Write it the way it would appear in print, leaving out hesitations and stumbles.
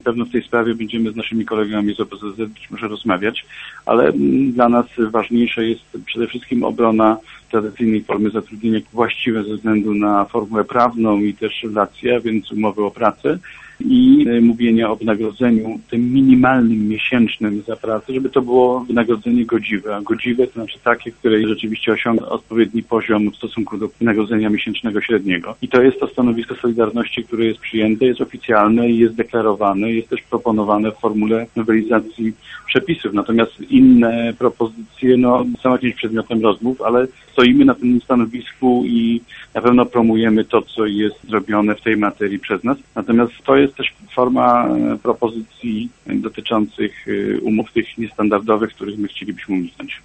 Na pewno w tej sprawie będziemy z naszymi kolegami z OPZZ być może rozmawiać, ale dla nas ważniejsza jest przede wszystkim obrona tradycyjnej formy zatrudnienia właściwe ze względu na formułę prawną i też relacje, a więc umowy o pracę i mówienie o wynagrodzeniu tym minimalnym miesięcznym za pracę, żeby to było wynagrodzenie godziwe. A godziwe to znaczy takie, które rzeczywiście osiąga odpowiedni poziom w stosunku do wynagrodzenia miesięcznego średniego. I to jest to stanowisko Solidarności, które jest przyjęte, jest oficjalne i jest deklarowane, jest też proponowane w formule nowelizacji przepisów. Natomiast inne propozycje są jakimś przedmiotem rozmów, ale stoimy na tym stanowisku i na pewno promujemy to, co jest zrobione w tej materii przez nas. Natomiast to jest też forma propozycji dotyczących umów tych niestandardowych, których my chcielibyśmy uniknąć.